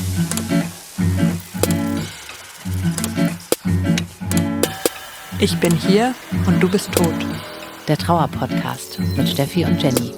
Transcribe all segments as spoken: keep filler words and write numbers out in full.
Ich bin hier und du bist tot. Der Trauer-Podcast mit Steffi und Jenny.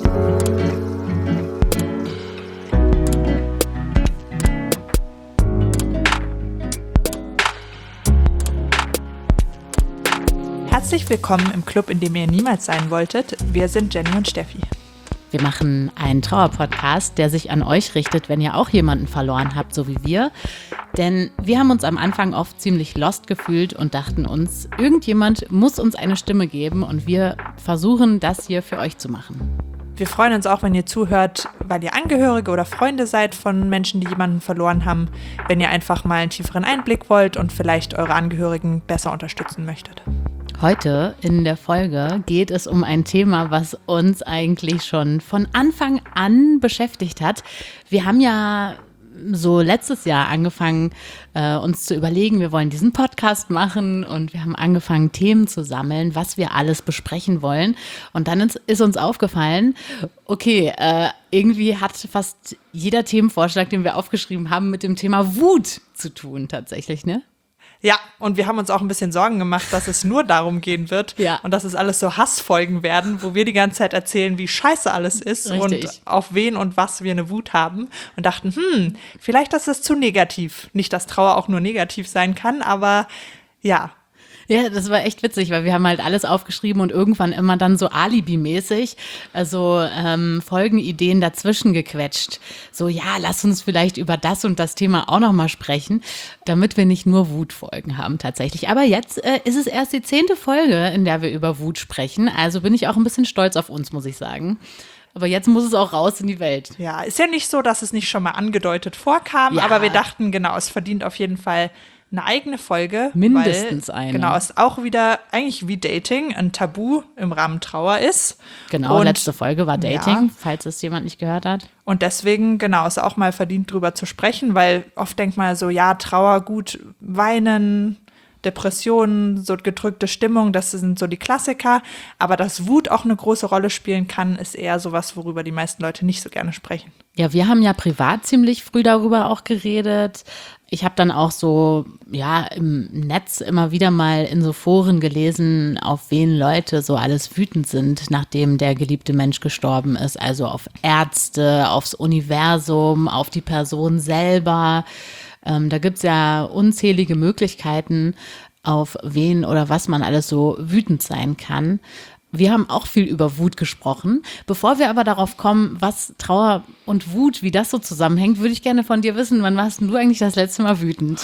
Herzlich willkommen im Club, in dem ihr niemals sein wolltet. Wir sind Jenny und Steffi. Wir machen einen Trauer-Podcast, der sich an euch richtet, wenn ihr auch jemanden verloren habt, so wie wir. Denn wir haben uns am Anfang oft ziemlich lost gefühlt und dachten uns, irgendjemand muss uns eine Stimme geben und wir versuchen, das hier für euch zu machen. Wir freuen uns auch, wenn ihr zuhört, weil ihr Angehörige oder Freunde seid von Menschen, die jemanden verloren haben, wenn ihr einfach mal einen tieferen Einblick wollt und vielleicht eure Angehörigen besser unterstützen möchtet. Heute in der Folge geht es um ein Thema, was uns eigentlich schon von Anfang an beschäftigt hat. Wir haben ja so letztes Jahr angefangen, äh, uns zu überlegen, wir wollen diesen Podcast machen und wir haben angefangen, Themen zu sammeln, was wir alles besprechen wollen. Und dann ist, ist uns aufgefallen, okay, äh, irgendwie hat fast jeder Themenvorschlag, den wir aufgeschrieben haben, mit dem Thema Wut zu tun tatsächlich, ne? Ja, und wir haben uns auch ein bisschen Sorgen gemacht, dass es nur darum gehen wird ja. und dass es alles so Hassfolgen werden, wo wir die ganze Zeit erzählen, wie scheiße alles ist. Richtig. Und auf wen und was wir eine Wut haben und dachten, hm, vielleicht ist es zu negativ. Nicht, dass Trauer auch nur negativ sein kann, aber ja. Ja, das war echt witzig, weil wir haben halt alles aufgeschrieben und irgendwann immer dann so Alibi-mäßig, also ähm, Folgenideen dazwischen gequetscht. So, ja, lass uns vielleicht über das und das Thema auch nochmal sprechen, damit wir nicht nur Wutfolgen haben tatsächlich. Aber jetzt äh, ist es erst die zehnte Folge, in der wir über Wut sprechen. Also bin ich auch ein bisschen stolz auf uns, muss ich sagen. Aber jetzt muss es auch raus in die Welt. Ja, ist ja nicht so, dass es nicht schon mal angedeutet vorkam, ja. aber wir dachten, genau, es verdient auf jeden Fall eine eigene Folge. Mindestens weil, eine. Genau, es auch wieder eigentlich wie Dating ein Tabu im Rahmen Trauer ist. Genau, und, letzte Folge war Dating, ja. falls es jemand nicht gehört hat. Und deswegen, genau, ist auch mal verdient, drüber zu sprechen, weil oft denkt man so, ja, Trauer, gut, weinen, Depressionen, so gedrückte Stimmung, das sind so die Klassiker. Aber dass Wut auch eine große Rolle spielen kann, ist eher sowas, worüber die meisten Leute nicht so gerne sprechen. Ja, wir haben ja privat ziemlich früh darüber auch geredet. Ich habe dann auch so, ja, im Netz immer wieder mal in so Foren gelesen, auf wen Leute so alles wütend sind, nachdem der geliebte Mensch gestorben ist. Also auf Ärzte, aufs Universum, auf die Person selber. Ähm, da gibt's ja unzählige Möglichkeiten, auf wen oder was man alles so wütend sein kann. Wir haben auch viel über Wut gesprochen. Bevor wir aber darauf kommen, was Trauer und Wut, wie das so zusammenhängt, würde ich gerne von dir wissen, wann warst du eigentlich das letzte Mal wütend?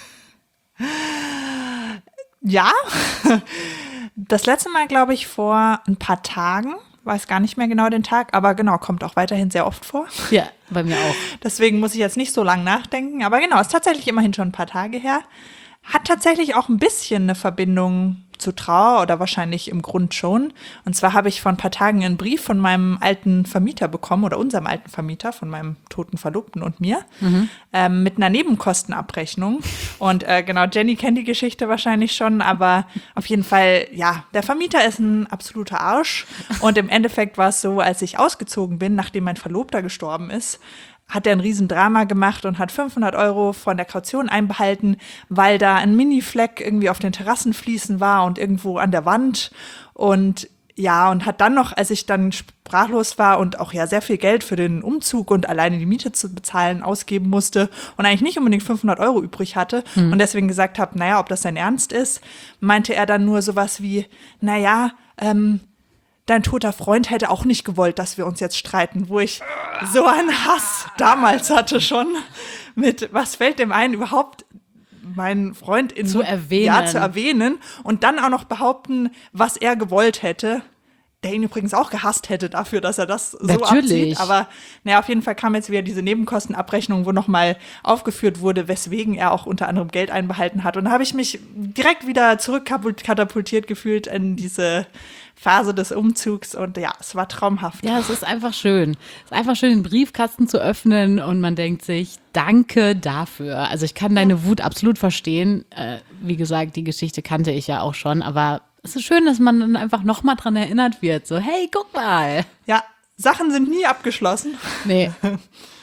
Ja, das letzte Mal, glaube ich, vor ein paar Tagen. Weiß gar nicht mehr genau den Tag, aber genau, kommt auch weiterhin sehr oft vor. Ja, bei mir auch. Deswegen muss ich jetzt nicht so lange nachdenken. Aber genau, ist tatsächlich immerhin schon ein paar Tage her. Hat tatsächlich auch ein bisschen eine Verbindung zu Trauer oder wahrscheinlich im Grund schon. Und zwar habe ich vor ein paar Tagen einen Brief von meinem alten Vermieter bekommen oder unserem alten Vermieter, von meinem toten Verlobten und mir, mhm. ähm, mit einer Nebenkostenabrechnung. Und äh, genau, Jenny kennt die Geschichte wahrscheinlich schon, aber auf jeden Fall, ja, der Vermieter ist ein absoluter Arsch. Und im Endeffekt war es so, als ich ausgezogen bin, nachdem mein Verlobter gestorben ist, hat er ein Riesendrama gemacht und hat fünfhundert Euro von der Kaution einbehalten, weil da ein Mini-Fleck irgendwie auf den Terrassenfliesen war und irgendwo an der Wand. Und ja, und hat dann noch, als ich dann sprachlos war und auch ja sehr viel Geld für den Umzug und alleine die Miete zu bezahlen ausgeben musste und eigentlich nicht unbedingt fünfhundert Euro übrig hatte hm. und deswegen gesagt habe, naja, ob das sein Ernst ist, meinte er dann nur sowas wie, naja, ähm, dein toter Freund hätte auch nicht gewollt, dass wir uns jetzt streiten, wo ich so einen Hass damals hatte schon mit, was fällt dem ein, überhaupt meinen Freund in zu erwähnen. Ja, zu erwähnen und dann auch noch behaupten, was er gewollt hätte, der ihn übrigens auch gehasst hätte dafür, dass er das so Natürlich. abzieht. Aber naja, auf jeden Fall kam jetzt wieder diese Nebenkostenabrechnung, wo nochmal aufgeführt wurde, weswegen er auch unter anderem Geld einbehalten hat. Und da habe ich mich direkt wieder zurückkatapultiert gefühlt in diese Phase des Umzugs und ja, es war traumhaft. Ja, es ist einfach schön. Es ist einfach schön, den Briefkasten zu öffnen und man denkt sich, danke dafür. Also ich kann deine Wut absolut verstehen. Äh, wie gesagt, die Geschichte kannte ich ja auch schon, aber es ist schön, dass man dann einfach nochmal dran erinnert wird. So, hey, guck mal. Ja, Sachen sind nie abgeschlossen. Nee.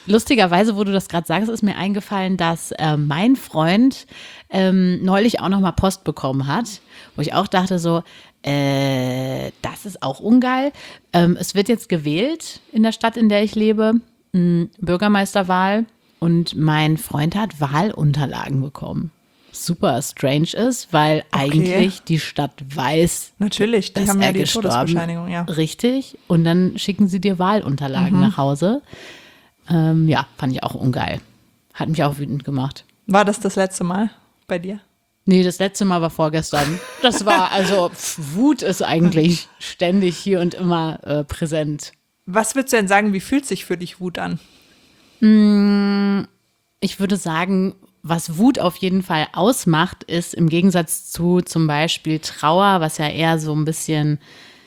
lustigerweise, wo du das gerade sagst, ist mir eingefallen, dass äh, mein Freund ähm, neulich auch nochmal Post bekommen hat, wo ich auch dachte so, äh, das ist auch ungeil. Ähm, es wird jetzt gewählt in der Stadt, in der ich lebe, mh, Bürgermeisterwahl, und mein Freund hat Wahlunterlagen bekommen. Super strange ist, weil Okay. eigentlich die Stadt weiß, Natürlich, die dass haben ja er die gestorben, Todesbescheinigung, ja. richtig, und dann schicken sie dir Wahlunterlagen nach Hause. Ähm, ja, fand ich auch ungeil. Hat mich auch wütend gemacht. War das das letzte Mal bei dir? Nee, das letzte Mal war vorgestern. Das war, also, pf, Wut ist eigentlich ständig hier und immer äh, präsent. Was würdest du denn sagen, wie fühlt sich für dich Wut an? Ich würde sagen, was Wut auf jeden Fall ausmacht, ist im Gegensatz zu zum Beispiel Trauer, was ja eher so ein bisschen,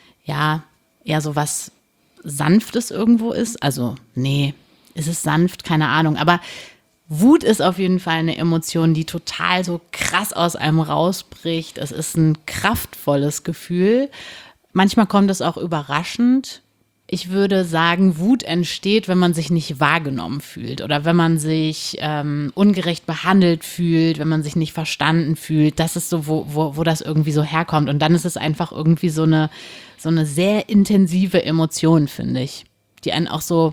ja, eher so was Sanftes irgendwo ist. Also, nee, ist es sanft? Keine Ahnung. Aber Wut ist auf jeden Fall eine Emotion, die total so krass aus einem rausbricht. Es ist ein kraftvolles Gefühl. Manchmal kommt es auch überraschend. Ich würde sagen, Wut entsteht, wenn man sich nicht wahrgenommen fühlt oder wenn man sich ähm, ungerecht behandelt fühlt, wenn man sich nicht verstanden fühlt. Das ist so, wo, wo, wo das irgendwie so herkommt. Und dann ist es einfach irgendwie so eine, so eine sehr intensive Emotion, finde ich, die einen auch so,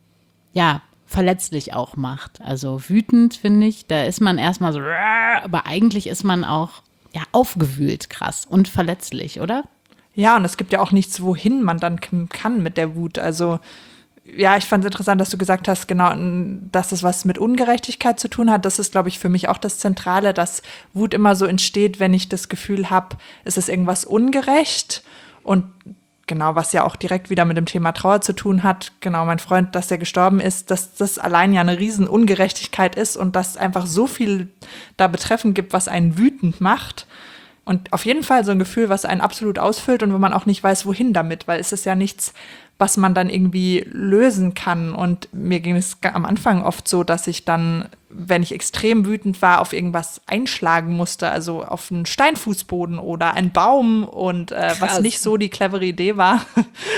ja, verletzlich auch macht. Also wütend, finde ich, da ist man erstmal so, aber eigentlich ist man auch, ja, aufgewühlt krass und verletzlich, oder? Ja, und es gibt ja auch nichts, wohin man dann k- kann mit der Wut. Also, ja, ich fand es interessant, dass du gesagt hast, genau, n- dass es was mit Ungerechtigkeit zu tun hat. Das ist, glaube ich, für mich auch das Zentrale, dass Wut immer so entsteht, wenn ich das Gefühl habe, es ist irgendwas ungerecht. Und genau, was ja auch direkt wieder mit dem Thema Trauer zu tun hat, genau, mein Freund, dass der gestorben ist, dass das allein ja eine riesen Ungerechtigkeit ist und dass einfach so viel da betreffend gibt, was einen wütend macht. Und auf jeden Fall so ein Gefühl, was einen absolut ausfüllt und wo man auch nicht weiß, wohin damit, weil es ist ja nichts, was man dann irgendwie lösen kann. Und mir ging es ga- am Anfang oft so, dass ich dann, wenn ich extrem wütend war, auf irgendwas einschlagen musste, also auf einen Steinfußboden oder einen Baum und äh, was Krass. nicht so die clevere Idee war.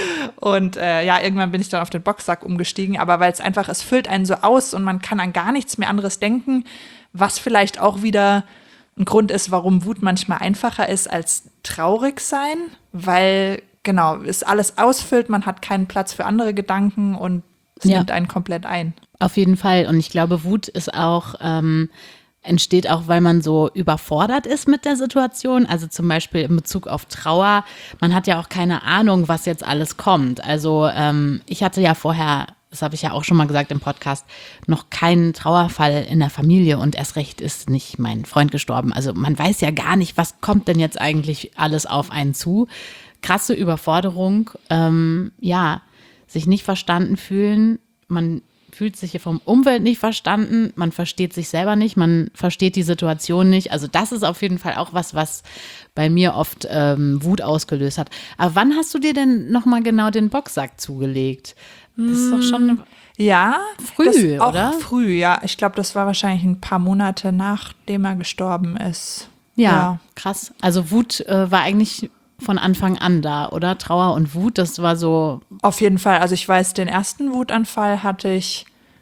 Und äh, ja, irgendwann bin ich dann auf den Boxsack umgestiegen, aber weil es einfach, es füllt einen so aus und man kann an gar nichts mehr anderes denken, was vielleicht auch wieder ein Grund ist, warum Wut manchmal einfacher ist als traurig sein, weil genau, es alles ausfüllt, man hat keinen Platz für andere Gedanken und es Ja. nimmt einen komplett ein. Auf jeden Fall. Und ich glaube, Wut ist auch, ähm, entsteht auch, weil man so überfordert ist mit der Situation. Also zum Beispiel in Bezug auf Trauer. Man hat ja auch keine Ahnung, was jetzt alles kommt. Also ähm, ich hatte ja vorher, das habe ich ja auch schon mal gesagt im Podcast, noch keinen Trauerfall in der Familie und erst recht ist nicht mein Freund gestorben. Also man weiß ja gar nicht, was kommt denn jetzt eigentlich alles auf einen zu. Krasse Überforderung, ähm, ja, sich nicht verstanden fühlen, man fühlt sich hier vom Umfeld nicht verstanden, man versteht sich selber nicht, man versteht die Situation nicht. Also das ist auf jeden Fall auch was, was bei mir oft ähm, Wut ausgelöst hat. Aber wann hast du dir denn nochmal genau den Boxsack zugelegt? Das ist doch schon Ja, Früh, das auch oder? früh, ja. Ich glaube, das war wahrscheinlich ein paar Monate nachdem er gestorben ist. ja, krass. Also Wut äh, war eigentlich von Anfang an da, oder? Trauer und Wut, das war so, Auf jeden Fall. Also ich weiß, den ersten Wutanfall hatte ich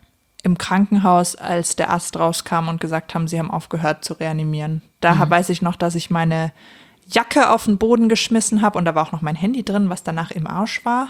im Krankenhaus, als der Arzt rauskam und gesagt haben, sie haben aufgehört zu reanimieren. Da weiß ich noch, dass ich meine Jacke auf den Boden geschmissen habe und da war auch noch mein Handy drin, was danach im Arsch war.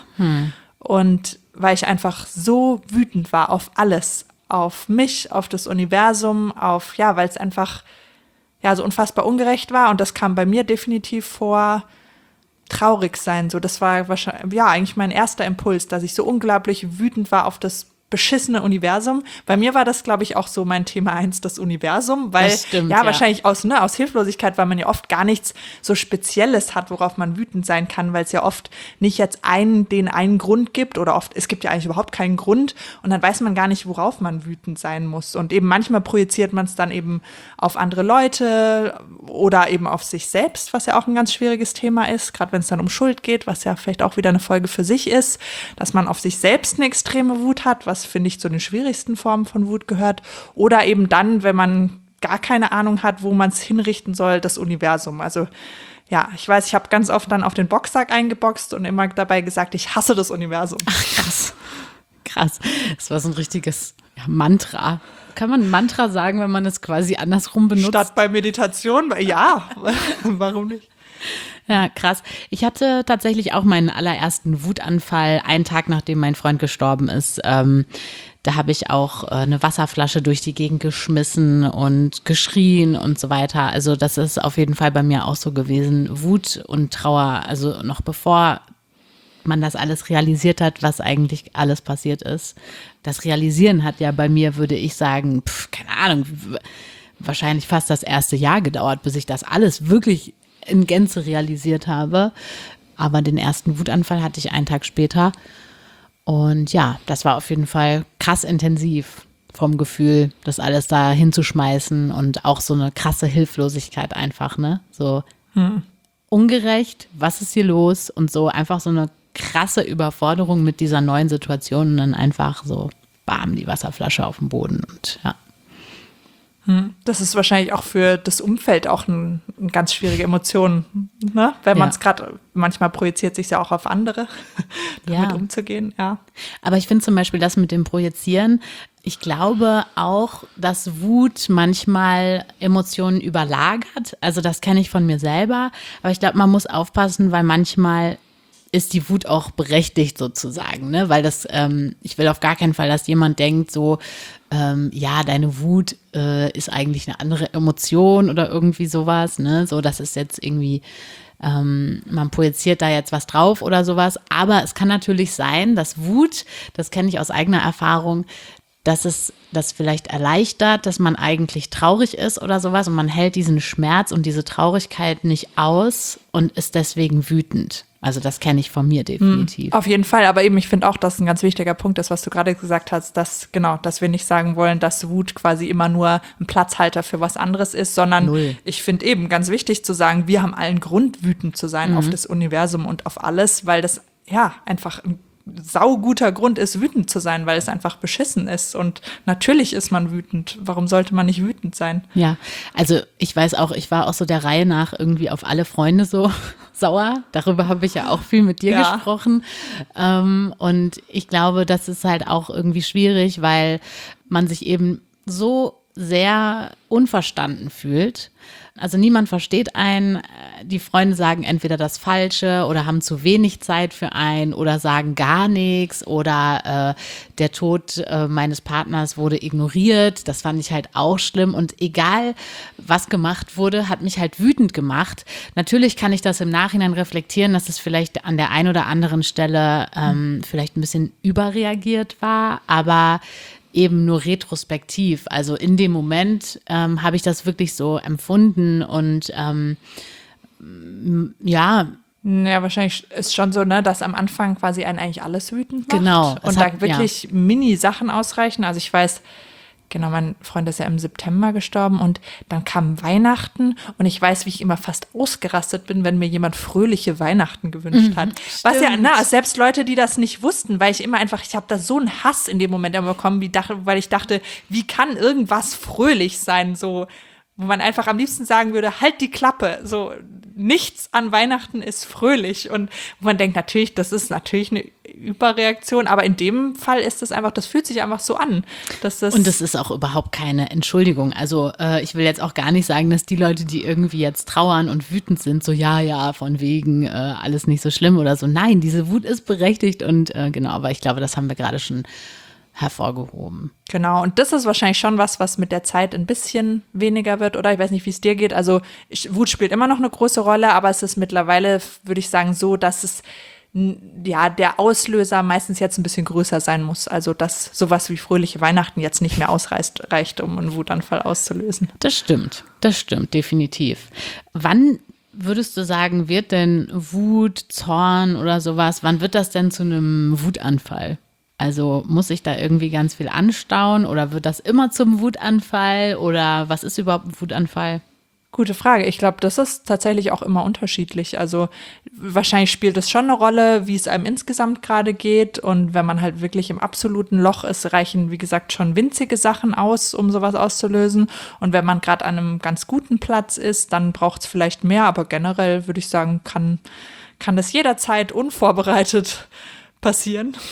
Und weil ich einfach so wütend war auf alles, auf mich, auf das Universum, auf, ja, weil es einfach ja so unfassbar ungerecht war und das kam bei mir definitiv vor, traurig sein. So, das war wahrscheinlich, ja, eigentlich mein erster Impuls, dass ich so unglaublich wütend war auf das beschissene Universum. Bei mir war das, glaube ich, auch so mein Thema eins, das Universum, weil Das stimmt, ja, ja. wahrscheinlich aus, ne, aus Hilflosigkeit, weil man ja oft gar nichts so Spezielles hat, worauf man wütend sein kann, weil es ja oft nicht jetzt einen, den einen Grund gibt oder oft, es gibt ja eigentlich überhaupt keinen Grund und dann weiß man gar nicht, worauf man wütend sein muss. Und eben manchmal projiziert man es dann eben auf andere Leute oder eben auf sich selbst, was ja auch ein ganz schwieriges Thema ist, gerade wenn es dann um Schuld geht, was ja vielleicht auch wieder eine Folge für sich ist, dass man auf sich selbst eine extreme Wut hat, was finde ich zu den schwierigsten Formen von Wut gehört. Oder eben dann, wenn man gar keine Ahnung hat, wo man es hinrichten soll, das Universum. Also ja, ich weiß, ich habe ganz oft dann auf den Boxsack eingeboxt und immer dabei gesagt, ich hasse das Universum. krass. Krass. Das war so ein richtiges Mantra. Kann man Mantra sagen, wenn man es quasi andersrum benutzt? Statt bei Meditation? Ja, warum nicht? Ja, krass. Ich hatte tatsächlich auch meinen allerersten Wutanfall einen Tag, nachdem mein Freund gestorben ist. Ähm, da habe ich auch äh, eine Wasserflasche durch die Gegend geschmissen und geschrien und so weiter. Also das ist auf jeden Fall bei mir auch so gewesen. Wut und Trauer, also noch bevor man das alles realisiert hat, was eigentlich alles passiert ist. Das Realisieren hat ja bei mir, würde ich sagen, pf, keine Ahnung, wahrscheinlich fast das erste Jahr gedauert, bis ich das alles wirklich in Gänze realisiert habe. Aber den ersten Wutanfall hatte ich einen Tag später. Und ja, das war auf jeden Fall krass intensiv vom Gefühl, das alles da hinzuschmeißen und auch so eine krasse Hilflosigkeit einfach, ne? So hm. ungerecht, was ist hier los? Und so einfach so eine krasse Überforderung mit dieser neuen Situation und dann einfach so, bam, die Wasserflasche auf dem Boden und ja. Das ist wahrscheinlich auch für das Umfeld auch ein, eine ganz schwierige Emotion, ne? Wenn man es gerade, manchmal projiziert sich ja auch auf andere, damit ja. umzugehen, ja. Aber ich finde zum Beispiel das mit dem Projizieren, ich glaube auch, dass Wut manchmal Emotionen überlagert. Also das kenne ich von mir selber, aber ich glaube, man muss aufpassen, weil manchmal ist die Wut auch berechtigt sozusagen, ne? Weil das, ähm, ich will auf gar keinen Fall, dass jemand denkt so, ähm, ja, deine Wut äh, ist eigentlich eine andere Emotion oder irgendwie sowas, ne? So, das ist jetzt irgendwie, ähm, man projiziert da jetzt was drauf oder sowas. Aber es kann natürlich sein, dass Wut, das kenne ich aus eigener Erfahrung, dass es das vielleicht erleichtert, dass man eigentlich traurig ist oder sowas und man hält diesen Schmerz und diese Traurigkeit nicht aus und ist deswegen wütend. Also das kenne ich von mir definitiv. Auf jeden Fall, aber eben, ich finde auch, dass ein ganz wichtiger Punkt ist, was du gerade gesagt hast, dass, genau, dass wir nicht sagen wollen, dass Wut quasi immer nur ein Platzhalter für was anderes ist, sondern Null. Ich finde eben ganz wichtig zu sagen, wir haben allen Grund, wütend zu sein mhm. auf das Universum und auf alles, weil das, ja, einfach ein sauguter Grund ist, wütend zu sein, weil es einfach beschissen ist. Und natürlich ist man wütend. Warum sollte man nicht wütend sein? Ja, also ich weiß auch, ich war auch so der Reihe nach irgendwie auf alle Freunde so sauer. Darüber habe ich ja auch viel mit dir ja. gesprochen. Ähm, und ich glaube, das ist halt auch irgendwie schwierig, weil man sich eben so sehr unverstanden fühlt. Also niemand versteht einen. Die Freunde sagen entweder das Falsche oder haben zu wenig Zeit für einen oder sagen gar nichts oder äh, der Tod äh, meines Partners wurde ignoriert. Das fand ich halt auch schlimm und egal, was gemacht wurde, hat mich halt wütend gemacht. Natürlich kann ich das im Nachhinein reflektieren, dass es vielleicht an der einen oder anderen Stelle ähm, vielleicht ein bisschen überreagiert war, aber eben nur retrospektiv. Also in dem Moment ähm, habe ich das wirklich so empfunden und ähm, ja. Ja, wahrscheinlich ist schon so, ne, dass am Anfang quasi einen eigentlich alles wütend macht. Genau. Und hat, da wirklich ja. Mini-Sachen ausreichen. Also ich weiß, genau, mein Freund ist ja im September gestorben und dann kam Weihnachten und ich weiß, wie ich immer fast ausgerastet bin, wenn mir jemand fröhliche Weihnachten gewünscht mhm, hat. Was ja, na, selbst Leute, die das nicht wussten, weil ich immer einfach, ich habe da so einen Hass in dem Moment immer bekommen, wie dachte, weil ich dachte, wie kann irgendwas fröhlich sein, so, wo man einfach am liebsten sagen würde, halt die Klappe, so, nichts an Weihnachten ist fröhlich und wo man denkt, natürlich, das ist natürlich eine Überreaktion, aber in dem Fall ist es einfach, das fühlt sich einfach so an. Dass das und das ist auch überhaupt keine Entschuldigung. Also äh, ich will jetzt auch gar nicht sagen, dass die Leute, die irgendwie jetzt trauern und wütend sind, so ja, ja, von wegen äh, alles nicht so schlimm oder so. Nein, diese Wut ist berechtigt und äh, genau, aber ich glaube, das haben wir gerade schon hervorgehoben. Genau, und das ist wahrscheinlich schon was, was mit der Zeit ein bisschen weniger wird, oder? Ich weiß nicht, wie es dir geht. Also ich, Wut spielt immer noch eine große Rolle, aber es ist mittlerweile, würde ich sagen, so, dass es ja, der Auslöser meistens jetzt ein bisschen größer sein muss. Also, dass sowas wie fröhliche Weihnachten jetzt nicht mehr ausreicht, reicht, um einen Wutanfall auszulösen. Das stimmt, das stimmt, definitiv. Wann würdest du sagen, wird denn Wut, Zorn oder sowas, wann wird das denn zu einem Wutanfall? Also muss ich da irgendwie ganz viel anstauen oder wird das immer zum Wutanfall oder was ist überhaupt ein Wutanfall? Gute Frage. Ich glaube, das ist tatsächlich auch immer unterschiedlich. Also wahrscheinlich spielt es schon eine Rolle, wie es einem insgesamt gerade geht. Und wenn man halt wirklich im absoluten Loch ist, reichen, wie gesagt, schon winzige Sachen aus, um sowas auszulösen. Und wenn man gerade an einem ganz guten Platz ist, dann braucht es vielleicht mehr. Aber generell würde ich sagen, kann, kann das jederzeit unvorbereitet passieren.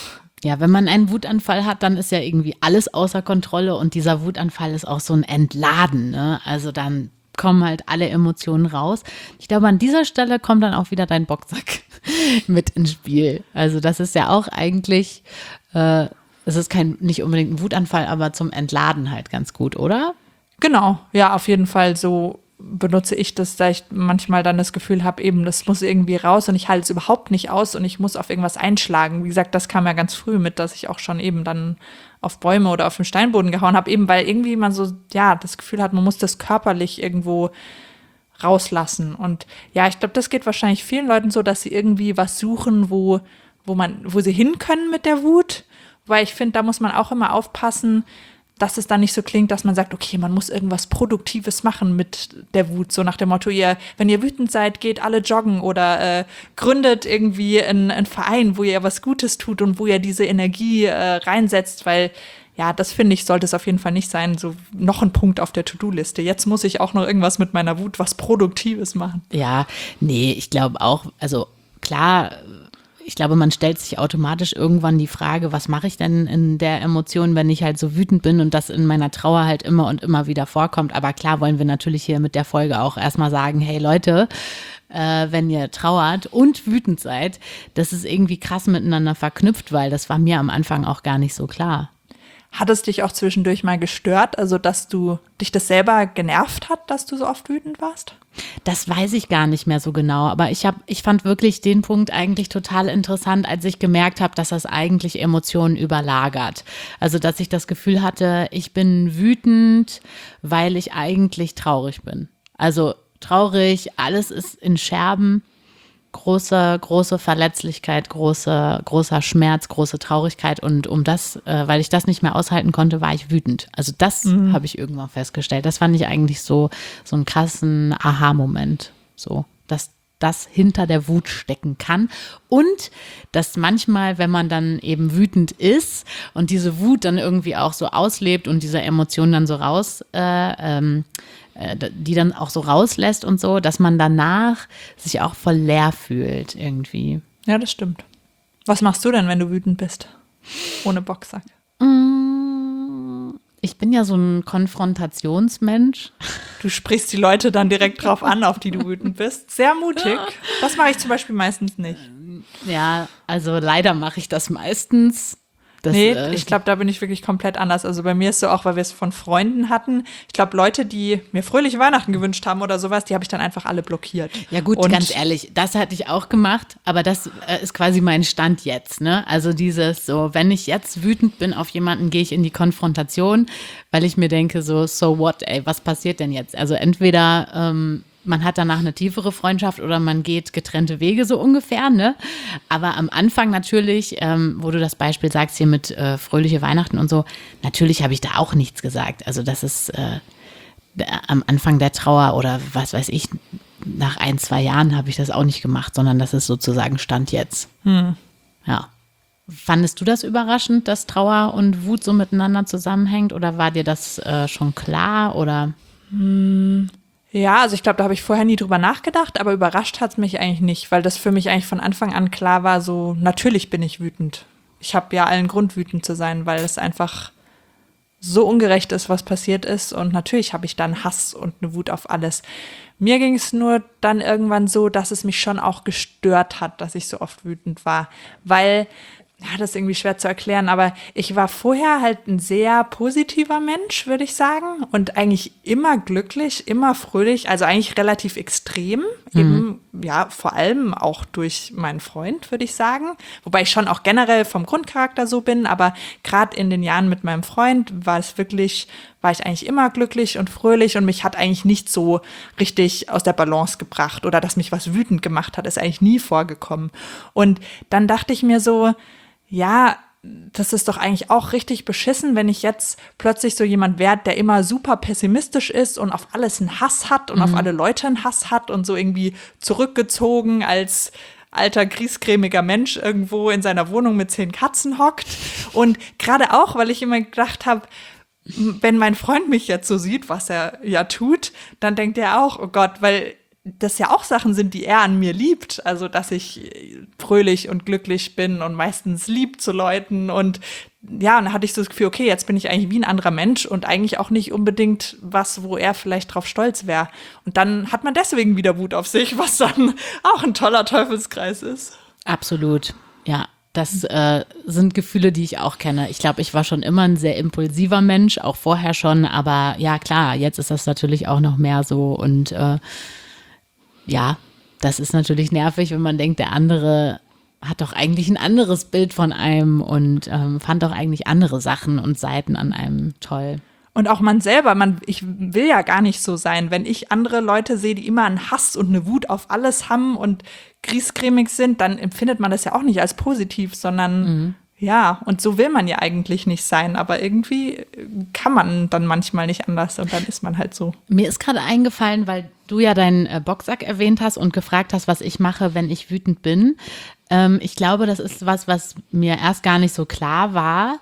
Ja, wenn man einen Wutanfall hat, dann ist ja irgendwie alles außer Kontrolle und dieser Wutanfall ist auch so ein Entladen, ne? Also dann kommen halt alle Emotionen raus. Ich glaube, an dieser Stelle kommt dann auch wieder dein Boxsack mit ins Spiel. Also das ist ja auch eigentlich, äh, es ist kein, nicht unbedingt ein Wutanfall, aber zum Entladen halt ganz gut, oder? Genau, ja, auf jeden Fall so benutze ich das, da ich manchmal dann das Gefühl habe, eben, das muss irgendwie raus und ich halte es überhaupt nicht aus und ich muss auf irgendwas einschlagen. Wie gesagt, das kam ja ganz früh mit, dass ich auch schon eben dann auf Bäume oder auf den Steinboden gehauen habe, eben weil irgendwie man so, ja, das Gefühl hat, man muss das körperlich irgendwo rauslassen. Und ja, ich glaube, das geht wahrscheinlich vielen Leuten so, dass sie irgendwie was suchen, wo, wo man, wo sie hin können mit der Wut. Weil ich finde, da muss man auch immer aufpassen, dass es dann nicht so klingt, dass man sagt, okay, man muss irgendwas Produktives machen mit der Wut. So nach dem Motto, ihr, wenn ihr wütend seid, geht alle joggen oder äh, gründet irgendwie einen, einen Verein, wo ihr was Gutes tut und wo ihr diese Energie äh, reinsetzt, weil ja, das finde ich, sollte es auf jeden Fall nicht sein. So noch ein Punkt auf der To-Do-Liste. Jetzt muss ich auch noch irgendwas mit meiner Wut, was Produktives machen. Ja, nee, ich glaube auch, also klar, ich glaube, man stellt sich automatisch irgendwann die Frage, was mache ich denn in der Emotion, wenn ich halt so wütend bin und das in meiner Trauer halt immer und immer wieder vorkommt. Aber klar wollen wir natürlich hier mit der Folge auch erstmal sagen, hey Leute, äh, wenn ihr trauert und wütend seid, das ist irgendwie krass miteinander verknüpft, weil das war mir am Anfang auch gar nicht so klar. Hat es dich auch zwischendurch mal gestört, also dass du dich das selber genervt hat, dass du so oft wütend warst? Das weiß ich gar nicht mehr so genau, aber ich hab, ich fand wirklich den Punkt eigentlich total interessant, als ich gemerkt habe, dass das eigentlich Emotionen überlagert. Also, dass ich das Gefühl hatte, ich bin wütend, weil ich eigentlich traurig bin. Also traurig, alles ist in Scherben. Große, große Verletzlichkeit, große, großer Schmerz, große Traurigkeit und um das, äh, weil ich das nicht mehr aushalten konnte, war ich wütend. Also das mhm. habe ich irgendwann festgestellt. Das fand ich eigentlich so, so einen krassen Aha-Moment, so, dass das hinter der Wut stecken kann und dass manchmal, wenn man dann eben wütend ist und diese Wut dann irgendwie auch so auslebt und diese Emotionen dann so raus, äh, ähm, die dann auch so rauslässt und so, dass man danach sich auch voll leer fühlt irgendwie. Ja, das stimmt. Was machst du denn, wenn du wütend bist? Ohne Boxsack. Ich bin ja so ein Konfrontationsmensch. Du sprichst die Leute dann direkt drauf an, auf die du wütend bist. Sehr mutig. Das mache ich zum Beispiel meistens nicht. Ja, also leider mache ich das meistens. Das, nee, äh, ich glaube, da bin ich wirklich komplett anders. Also bei mir ist so auch, weil wir es von Freunden hatten. Ich glaube, Leute, die mir fröhliche Weihnachten gewünscht haben oder sowas, die habe ich dann einfach alle blockiert. Ja gut, und ganz ehrlich, das hatte ich auch gemacht, aber das äh, ist quasi mein Stand jetzt, ne? Also dieses so, wenn ich jetzt wütend bin auf jemanden, gehe ich in die Konfrontation, weil ich mir denke so, so what, ey, was passiert denn jetzt? Also entweder ähm, man hat danach eine tiefere Freundschaft oder man geht getrennte Wege so ungefähr, ne? Aber am Anfang natürlich, ähm, wo du das Beispiel sagst hier mit äh, fröhliche Weihnachten und so, natürlich habe ich da auch nichts gesagt. Also das ist äh, am Anfang der Trauer oder was weiß ich, nach ein, zwei Jahren habe ich das auch nicht gemacht, sondern das ist sozusagen Stand jetzt. Hm. Ja. Fandest du das überraschend, dass Trauer und Wut so miteinander zusammenhängt oder war dir das äh, schon klar oder? Hm. Ja, also ich glaube, da habe ich vorher nie drüber nachgedacht, aber überrascht hat es mich eigentlich nicht, weil das für mich eigentlich von Anfang an klar war, so natürlich bin ich wütend. Ich habe ja allen Grund, wütend zu sein, weil es einfach so ungerecht ist, was passiert ist und natürlich habe ich dann Hass und eine Wut auf alles. Mir ging es nur dann irgendwann so, dass es mich schon auch gestört hat, dass ich so oft wütend war, weil ja, das ist irgendwie schwer zu erklären, aber ich war vorher halt ein sehr positiver Mensch, würde ich sagen. Und eigentlich immer glücklich, immer fröhlich, also eigentlich relativ extrem. Mhm. Eben, ja, vor allem auch durch meinen Freund, würde ich sagen. Wobei ich schon auch generell vom Grundcharakter so bin, aber gerade in den Jahren mit meinem Freund war es wirklich, war ich eigentlich immer glücklich und fröhlich und mich hat eigentlich nicht so richtig aus der Balance gebracht oder dass mich was wütend gemacht hat, ist eigentlich nie vorgekommen. Und dann dachte ich mir so, ja, das ist doch eigentlich auch richtig beschissen, wenn ich jetzt plötzlich so jemand werde, der immer super pessimistisch ist und auf alles einen Hass hat und mhm. auf alle Leute einen Hass hat und so irgendwie zurückgezogen als alter, griesgrämiger Mensch irgendwo in seiner Wohnung mit zehn Katzen hockt. Und gerade auch, weil ich immer gedacht habe, wenn mein Freund mich jetzt so sieht, was er ja tut, dann denkt er auch, oh Gott, weil das ja auch Sachen sind, die er an mir liebt. Also, dass ich fröhlich und glücklich bin und meistens lieb zu Leuten. Und ja, und dann hatte ich so das Gefühl, okay, jetzt bin ich eigentlich wie ein anderer Mensch und eigentlich auch nicht unbedingt was, wo er vielleicht drauf stolz wäre. Und dann hat man deswegen wieder Wut auf sich, was dann auch ein toller Teufelskreis ist. Absolut, ja. Das äh, sind Gefühle, die ich auch kenne. Ich glaube, ich war schon immer ein sehr impulsiver Mensch, auch vorher schon. Aber ja, klar, jetzt ist das natürlich auch noch mehr so. Und äh, ja, das ist natürlich nervig, wenn man denkt, der andere hat doch eigentlich ein anderes Bild von einem und ähm, fand doch eigentlich andere Sachen und Seiten an einem toll. Und auch man selber, man, ich will ja gar nicht so sein. Wenn ich andere Leute sehe, die immer einen Hass und eine Wut auf alles haben und griesgrämig sind, dann empfindet man das ja auch nicht als positiv, sondern mhm. ja, und so will man ja eigentlich nicht sein. Aber irgendwie kann man dann manchmal nicht anders und dann ist man halt so. Mir ist gerade eingefallen, weil du ja deinen äh, Boxsack erwähnt hast und gefragt hast, was ich mache, wenn ich wütend bin. Ähm, ich glaube, das ist was, was mir erst gar nicht so klar war.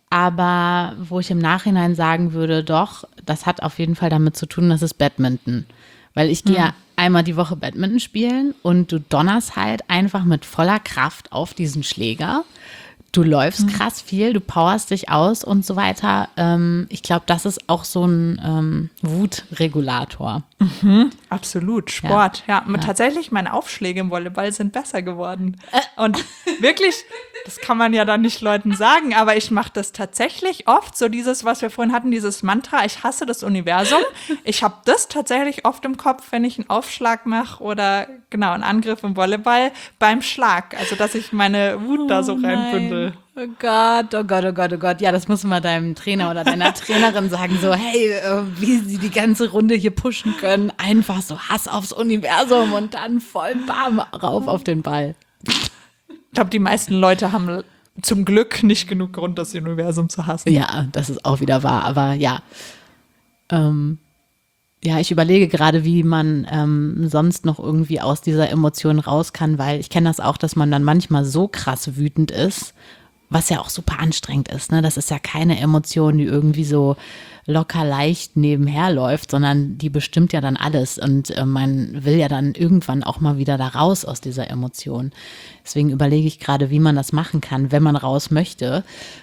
Aber wo ich im Nachhinein sagen würde, doch, das hat auf jeden Fall damit zu tun, das ist Badminton. Weil ich gehe ja einmal die Woche Badminton spielen und du donnerst halt einfach mit voller Kraft auf diesen Schläger. Du läufst mhm. krass viel, du powerst dich aus und so weiter. Ähm, ich glaube, das ist auch so ein ähm, Wutregulator. Mhm, absolut, Sport. Ja, ja. Ja. Tatsächlich, meine Aufschläge im Volleyball sind besser geworden. Und wirklich, das kann man ja dann nicht Leuten sagen, aber ich mache das tatsächlich oft, so dieses, was wir vorhin hatten, dieses Mantra, ich hasse das Universum. Ich habe das tatsächlich oft im Kopf, wenn ich einen Aufschlag mache oder genau, einen Angriff im Volleyball beim Schlag. Also, dass ich meine Wut oh da so reinbündel. Oh Gott, oh Gott, oh Gott, oh Gott. Ja, das musst du mal deinem Trainer oder deiner Trainerin sagen, so, hey, äh, wie sie die ganze Runde hier pushen können. Einfach so Hass aufs Universum und dann voll bam, rauf auf den Ball. Ich glaube, die meisten Leute haben zum Glück nicht genug Grund, das Universum zu hassen. Ja, das ist auch wieder wahr, aber ja. Ähm, ja, ich überlege gerade, wie man ähm, sonst noch irgendwie aus dieser Emotion raus kann, weil ich kenne das auch, dass man dann manchmal so krass wütend ist, was ja auch super anstrengend ist, ne? Das ist ja keine Emotion, die irgendwie so locker leicht nebenher läuft, sondern die bestimmt ja dann alles und äh, man will ja dann irgendwann auch mal wieder da raus aus dieser Emotion. Deswegen überlege ich gerade, wie man das machen kann, wenn man raus möchte.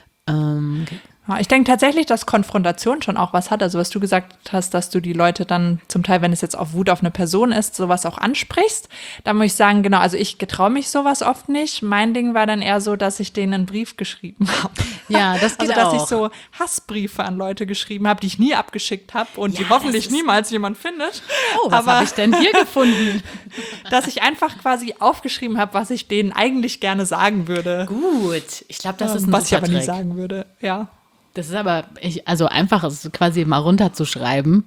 Ähm, Ja, ich denke tatsächlich, dass Konfrontation schon auch was hat. Also was du gesagt hast, dass du die Leute dann zum Teil, wenn es jetzt auf Wut auf eine Person ist, sowas auch ansprichst. Da muss ich sagen, genau, also ich getraue mich sowas oft nicht. Mein Ding war dann eher so, dass ich denen einen Brief geschrieben habe. Ja, das geht Also dass auch. ich so Hassbriefe an Leute geschrieben habe, die ich nie abgeschickt habe und Ja, die hoffentlich das ist- niemals jemand findet. Oh, was habe ich denn hier gefunden? Dass ich einfach quasi aufgeschrieben habe, was ich denen eigentlich gerne sagen würde. Gut, ich glaube, das ist ein was ich super aber nie Trick. sagen würde, ja. Das ist aber, ich, also einfach, es ist quasi mal runterzuschreiben.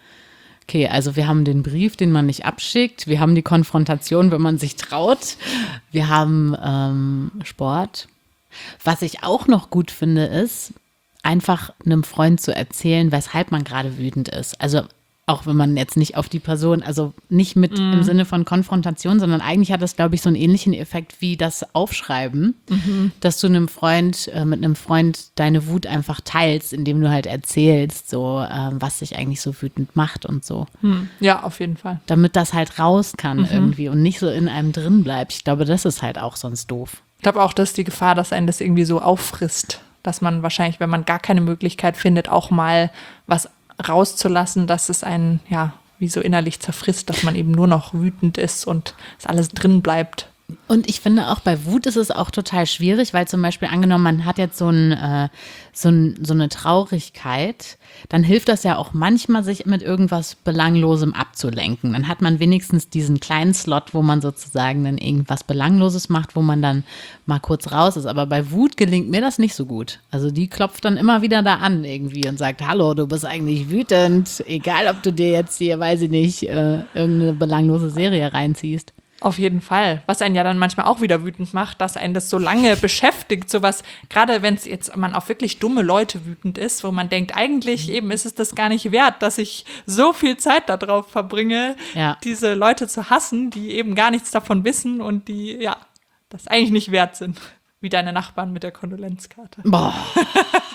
Okay, also wir haben den Brief, den man nicht abschickt. Wir haben die Konfrontation, wenn man sich traut. Wir haben ähm, Sport. Was ich auch noch gut finde, ist, einfach einem Freund zu erzählen, weshalb man gerade wütend ist. Also auch wenn man jetzt nicht auf die Person, also nicht mit mm. im Sinne von Konfrontation, sondern eigentlich hat das, glaube ich, so einen ähnlichen Effekt wie das Aufschreiben, mhm. dass du einem Freund, äh, mit einem Freund deine Wut einfach teilst, indem du halt erzählst, so äh, was dich eigentlich so wütend macht und so. Hm. Ja, auf jeden Fall. Damit das halt raus kann Mhm. irgendwie und nicht so in einem drin bleibt. Ich glaube, das ist halt auch sonst doof. Ich glaube auch, dass die Gefahr, dass einen das irgendwie so auffrisst, dass man wahrscheinlich, wenn man gar keine Möglichkeit findet, auch mal was rauszulassen, dass es einen, ja, wie so innerlich zerfrisst, dass man eben nur noch wütend ist und es alles drin bleibt. Und ich finde auch bei Wut ist es auch total schwierig, weil zum Beispiel angenommen, man hat jetzt so, ein, äh, so, ein, so eine Traurigkeit, dann hilft das ja auch manchmal, sich mit irgendwas Belanglosem abzulenken. Dann hat man wenigstens diesen kleinen Slot, wo man sozusagen dann irgendwas Belangloses macht, wo man dann mal kurz raus ist. Aber bei Wut gelingt mir das nicht so gut. Also die klopft dann immer wieder da an irgendwie und sagt, hallo, du bist eigentlich wütend, egal ob du dir jetzt hier, weiß ich nicht, äh, irgendeine belanglose Serie reinziehst. Auf jeden Fall. Was einen ja dann manchmal auch wieder wütend macht, dass einen das so lange beschäftigt, sowas, gerade wenn es jetzt man auf wirklich dumme Leute wütend ist, wo man denkt, eigentlich eben ist es das gar nicht wert, dass ich so viel Zeit darauf verbringe, Ja. diese Leute zu hassen, die eben gar nichts davon wissen und die, ja, das eigentlich nicht wert sind. Wie deine Nachbarn mit der Kondolenzkarte. Boah,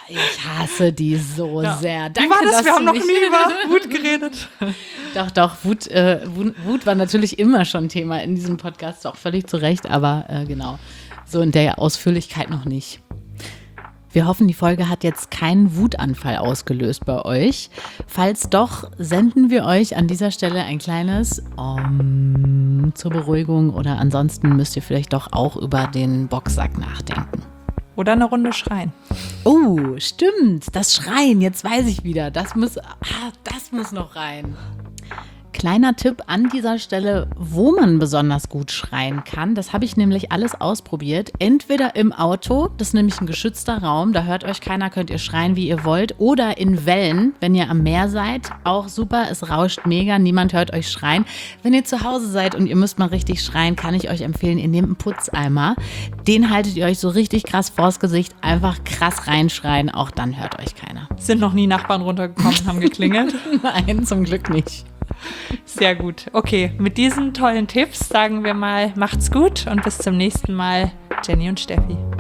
Ich hasse die so Ja. sehr. Wie Danke, war das? dass Wir haben du noch mich- nie über Wut geredet. Doch, doch, Wut, äh, Wut, Wut war natürlich immer schon Thema in diesem Podcast, auch völlig zu Recht, aber äh, genau, so in der Ausführlichkeit noch nicht. Wir hoffen, die Folge hat jetzt keinen Wutanfall ausgelöst bei euch. Falls doch, senden wir euch an dieser Stelle ein kleines Om zur Beruhigung oder ansonsten müsst ihr vielleicht doch auch über den Boxsack nachdenken. Oder eine Runde schreien. Oh, stimmt, das Schreien, jetzt weiß ich wieder, das muss, ah, das muss noch rein. Kleiner Tipp an dieser Stelle, wo man besonders gut schreien kann. Das habe ich nämlich alles ausprobiert. Entweder im Auto, das ist nämlich ein geschützter Raum, da hört euch keiner, könnt ihr schreien, wie ihr wollt. Oder in Wellen, wenn ihr am Meer seid, auch super, es rauscht mega, niemand hört euch schreien. Wenn ihr zu Hause seid und ihr müsst mal richtig schreien, kann ich euch empfehlen, ihr nehmt einen Putzeimer. Den haltet ihr euch so richtig krass vors Gesicht, einfach krass reinschreien, auch dann hört euch keiner. Sind noch nie Nachbarn runtergekommen und haben geklingelt. Nein, zum Glück nicht. Sehr gut. Okay, mit diesen tollen Tipps sagen wir mal, macht's gut und bis zum nächsten Mal. Jenny und Steffi.